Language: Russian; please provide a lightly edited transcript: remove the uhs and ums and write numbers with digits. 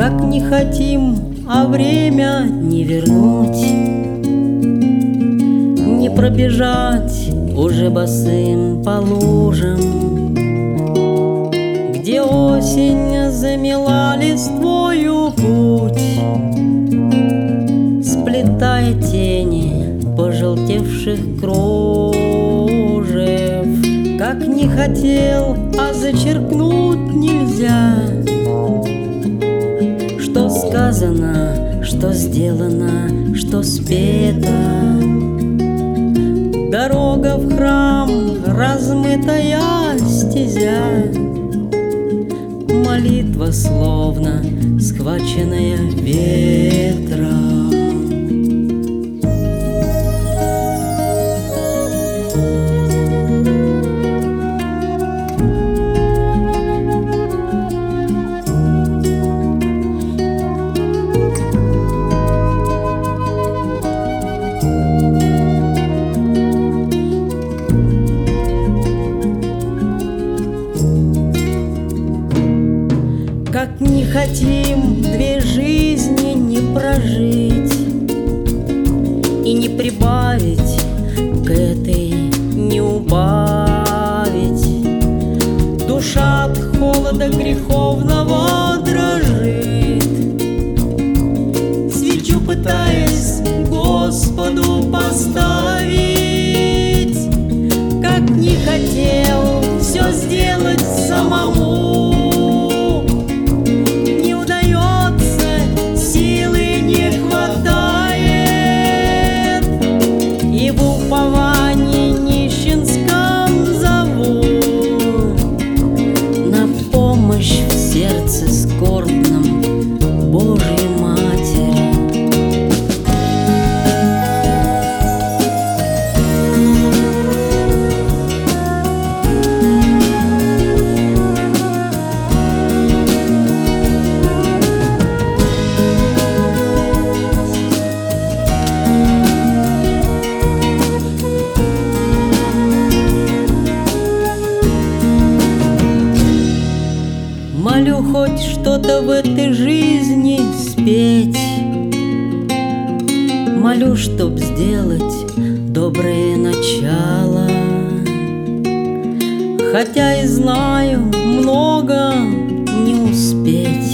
Как не хотим, а время не вернуть, не пробежать уже босым по лужам, где осень замела листвою путь, сплетая тени пожелтевших кружев. Как не хотел, а зачеркнуть нельзя, что сказано, что сделано, что спето. Дорога в храм, размытая стезя, молитва словно схваченная ветром. Как не хотим две жизни не прожить и не прибавить к этой, не убавить. Душа от холода греховного дрожит, свечу пытаясь Господу поставить. Как не хотел все сделать самому, сердце скорбном Божьей Матери. Молю хоть что-то в этой жизни спеть, молю, чтоб сделать доброе начало. Хотя и знаю, много не успеть.